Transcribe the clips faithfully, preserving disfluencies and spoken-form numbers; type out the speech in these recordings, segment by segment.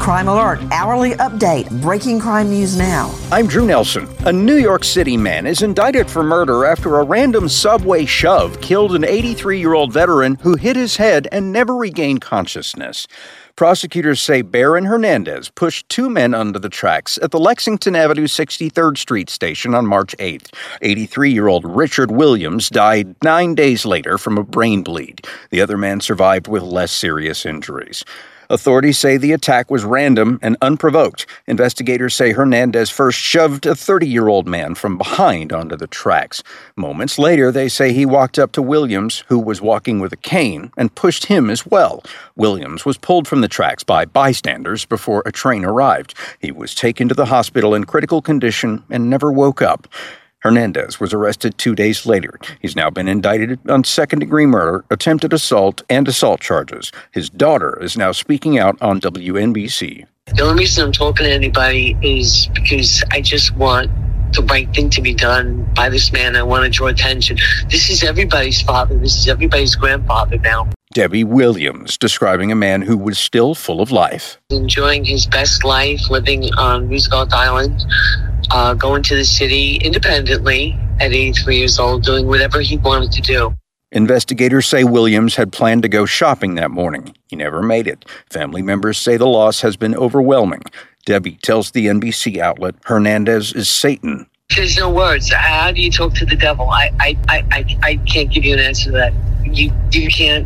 Crime Alert, hourly update, breaking crime news now. I'm Drew Nelson. A New York City man is indicted for murder after a random subway shove killed an eighty-three-year-old veteran who hit his head and never regained consciousness. Prosecutors say Baron Hernandez pushed two men under the tracks at the Lexington Avenue sixty-third Street station on March eighth. eighty-three-year-old Richard Williams died nine days later from a brain bleed. The other man survived with less serious injuries. Authorities say the attack was random and unprovoked. Investigators say Hernandez first shoved a thirty-year-old man from behind onto the tracks. Moments later, they say he walked up to Williams, who was walking with a cane, and pushed him as well. Williams was pulled from the tracks by bystanders before a train arrived. He was taken to the hospital in critical condition and never woke up. Hernandez was arrested two days later. He's now been indicted on second-degree murder, attempted assault, and assault charges. His daughter is now speaking out on W N B C. The only reason I'm talking to anybody is because I just want the right thing to be done by this man. I want to draw attention. This is everybody's father. This is everybody's grandfather now. Debbie Williams, describing a man who was still full of life. Enjoying his best life, living on Roosevelt Island, uh, going to the city independently at eighty-three years old, doing whatever he wanted to do. Investigators say Williams had planned to go shopping that morning. He never made it. Family members say the loss has been overwhelming. Debbie tells the N B C outlet Hernandez is Satan. There's no words. How do you talk to the devil? I, I, I, I, I can't give you an answer to that. You, you can't.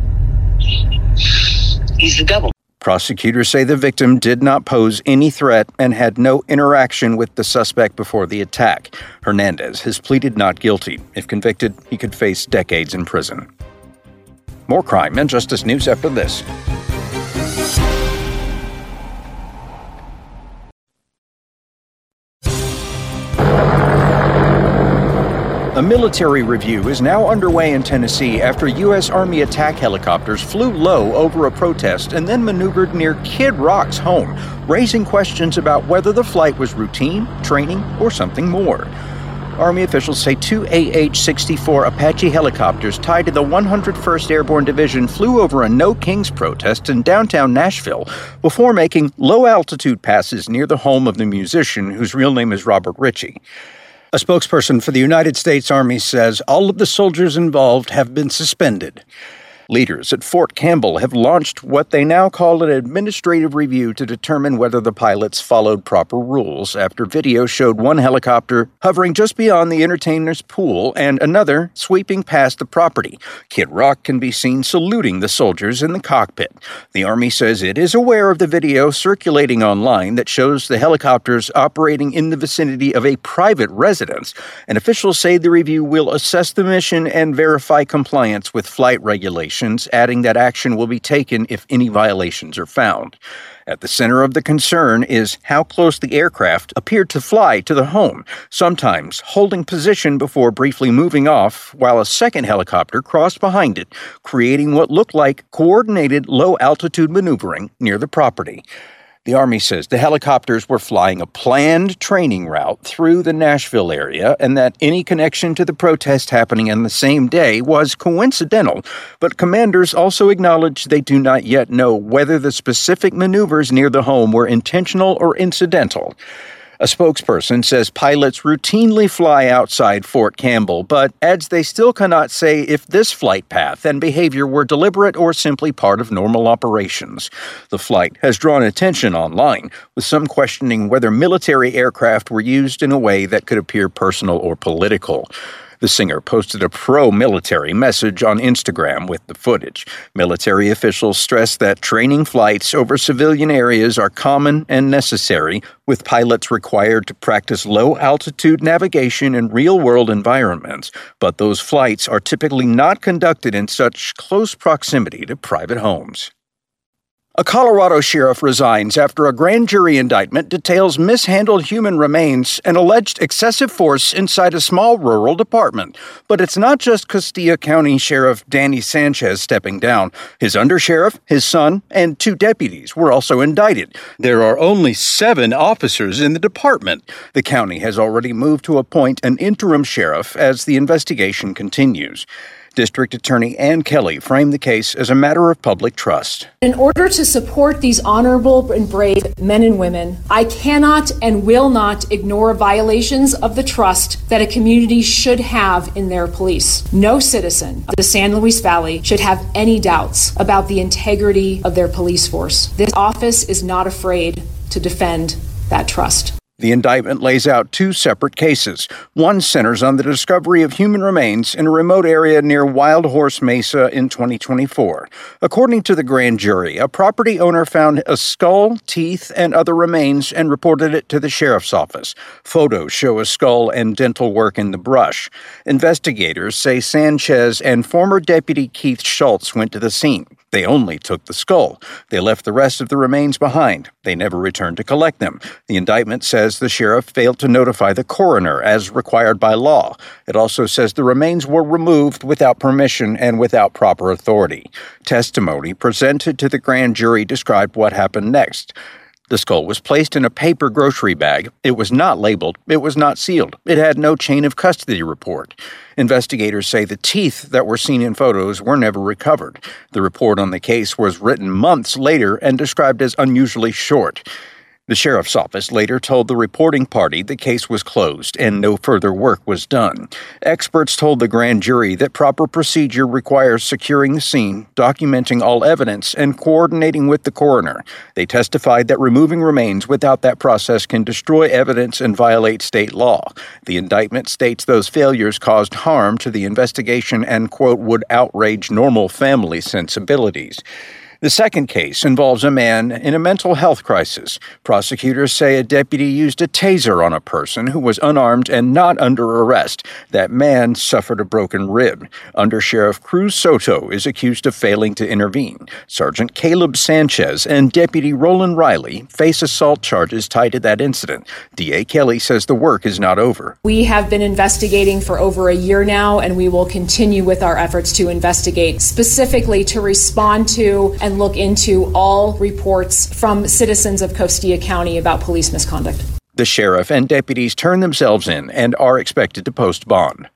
He's the devil. Prosecutors say the victim did not pose any threat and had no interaction with the suspect before the attack. Hernandez has pleaded not guilty. If convicted, he could face decades in prison. More crime and justice news after this. A military review is now underway in Tennessee after U S Army attack helicopters flew low over a protest and then maneuvered near Kid Rock's home, raising questions about whether the flight was routine, training, or something more. Army officials say two A H sixty-four Apache helicopters tied to the one hundred first Airborne Division flew over a No Kings protest in downtown Nashville before making low-altitude passes near the home of the musician whose real name is Robert Ritchie. A spokesperson for the United States Army says all of the soldiers involved have been suspended. Leaders at Fort Campbell have launched what they now call an administrative review to determine whether the pilots followed proper rules after video showed one helicopter hovering just beyond the entertainer's pool and another sweeping past the property. Kid Rock can be seen saluting the soldiers in the cockpit. The Army says it is aware of the video circulating online that shows the helicopters operating in the vicinity of a private residence, and officials say the review will assess the mission and verify compliance with flight regulations, adding that action will be taken if any violations are found. At the center of the concern is how close the aircraft appeared to fly to the home, sometimes holding position before briefly moving off, while a second helicopter crossed behind it, creating what looked like coordinated low-altitude maneuvering near the property. The Army says the helicopters were flying a planned training route through the Nashville area and that any connection to the protest happening on the same day was coincidental, but commanders also acknowledge they do not yet know whether the specific maneuvers near the home were intentional or incidental. A spokesperson says pilots routinely fly outside Fort Campbell, but adds they still cannot say if this flight path and behavior were deliberate or simply part of normal operations. The flight has drawn attention online, with some questioning whether military aircraft were used in a way that could appear personal or political. The singer posted a pro-military message on Instagram with the footage. Military officials stress that training flights over civilian areas are common and necessary, with pilots required to practice low-altitude navigation in real-world environments. But those flights are typically not conducted in such close proximity to private homes. A Colorado sheriff resigns after a grand jury indictment details mishandled human remains and alleged excessive force inside a small rural department. But it's not just Castilla County Sheriff Danny Sanchez stepping down. His undersheriff, his son, and two deputies were also indicted. There are only seven officers in the department. The county has already moved to appoint an interim sheriff as the investigation continues. District Attorney Ann Kelly framed the case as a matter of public trust. In order to support these honorable and brave men and women, I cannot and will not ignore violations of the trust that a community should have in their police. No citizen of the San Luis Valley should have any doubts about the integrity of their police force. This office is not afraid to defend that trust. The indictment lays out two separate cases. One centers on the discovery of human remains in a remote area near Wild Horse Mesa in twenty twenty-four. According to the grand jury, a property owner found a skull, teeth, and other remains and reported it to the sheriff's office. Photos show a skull and dental work in the brush. Investigators say Sanchez and former Deputy Keith Schultz went to the scene. They only took the skull. They left the rest of the remains behind. They never returned to collect them. The indictment says the sheriff failed to notify the coroner as required by law. It also says the remains were removed without permission and without proper authority. Testimony presented to the grand jury described what happened next. The skull was placed in a paper grocery bag. It was not labeled. It was not sealed. It had no chain of custody report. Investigators say the teeth that were seen in photos were never recovered. The report on the case was written months later and described as unusually short. The sheriff's office later told the reporting party the case was closed and no further work was done. Experts told the grand jury that proper procedure requires securing the scene, documenting all evidence, and coordinating with the coroner. They testified that removing remains without that process can destroy evidence and violate state law. The indictment states those failures caused harm to the investigation and, quote, would outrage normal family sensibilities. The second case involves a man in a mental health crisis. Prosecutors say a deputy used a taser on a person who was unarmed and not under arrest. That man suffered a broken rib. Under Sheriff Cruz Soto is accused of failing to intervene. Sergeant Caleb Sanchez and Deputy Roland Riley face assault charges tied to that incident. D A Kelly says the work is not over. We have been investigating for over a year now, and we will continue with our efforts to investigate, specifically to respond to and and look into all reports from citizens of Costilla County about police misconduct. The sheriff and deputies turn themselves in and are expected to post bond.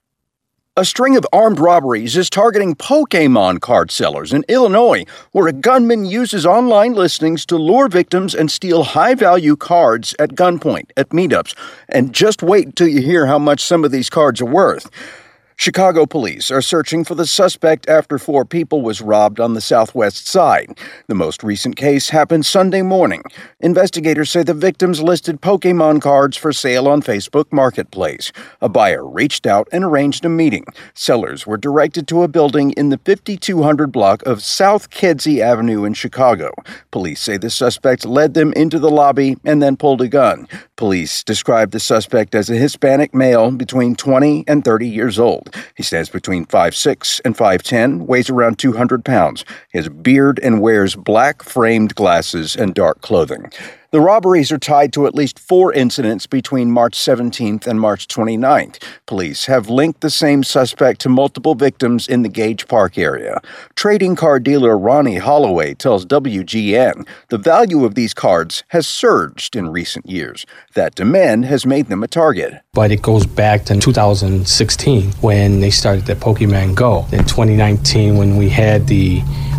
A string of armed robberies is targeting Pokémon card sellers in Illinois, where a gunman uses online listings to lure victims and steal high-value cards at gunpoint at meetups. And just wait until you hear how much some of these cards are worth. Chicago police are searching for the suspect after four people was robbed on the southwest side. The most recent case happened Sunday morning. Investigators say the victims listed Pokémon cards for sale on Facebook Marketplace. A buyer reached out and arranged a meeting. Sellers were directed to a building in the fifty-two hundred block of South Kedzie Avenue in Chicago. Police say the suspect led them into the lobby and then pulled a gun. Police described the suspect as a Hispanic male between twenty and thirty years old. He stands between five foot six and five foot ten, weighs around two hundred pounds. He has a beard and wears black framed glasses and dark clothing. The robberies are tied to at least four incidents between March seventeenth and March twenty-ninth. Police have linked the same suspect to multiple victims in the Gage Park area. Trading card dealer Ronnie Holloway tells W G N the value of these cards has surged in recent years. That demand has made them a target. But it goes back to two thousand sixteen when they started the Pokemon Go. In twenty nineteen, when we had the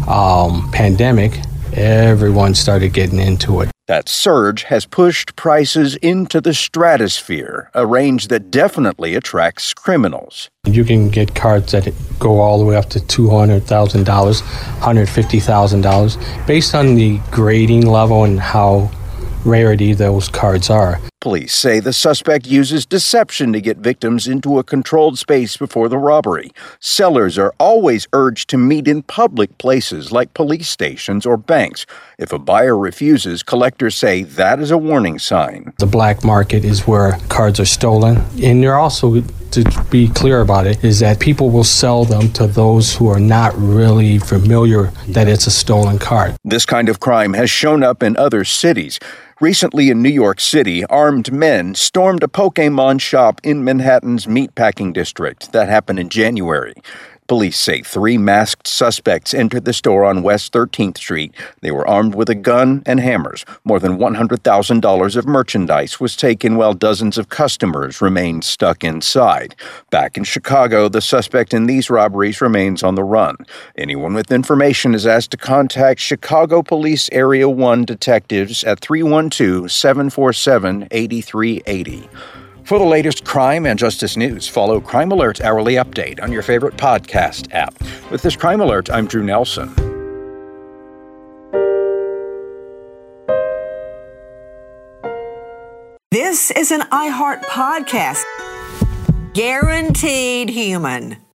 um, pandemic, everyone started getting into it. That surge has pushed prices into the stratosphere, a range that definitely attracts criminals. You can get cards that go all the way up to two hundred thousand dollars, one hundred fifty thousand dollars, based on the grading level and how rarity those cards are. Police say the suspect uses deception to get victims into a controlled space before the robbery. Sellers are always urged to meet in public places like police stations or banks. If a buyer refuses, collectors say that is a warning sign. The black market is where cards are stolen. And they're also, to be clear about it, is that people will sell them to those who are not really familiar that it's a stolen card. This kind of crime has shown up in other cities. Recently in New York City, armed men stormed a Pokémon shop in Manhattan's Meatpacking District. That happened in January. Police say three masked suspects entered the store on West thirteenth Street. They were armed with a gun and hammers. More than one hundred thousand dollars of merchandise was taken while dozens of customers remained stuck inside. Back in Chicago, the suspect in these robberies remains on the run. Anyone with information is asked to contact Chicago Police Area one detectives at three one two, seven four seven, eight three eight zero. For the latest crime and justice news, follow Crime Alert Hourly Update on your favorite podcast app. With this Crime Alert, I'm Drew Nelson. This is an iHeart podcast. Guaranteed human.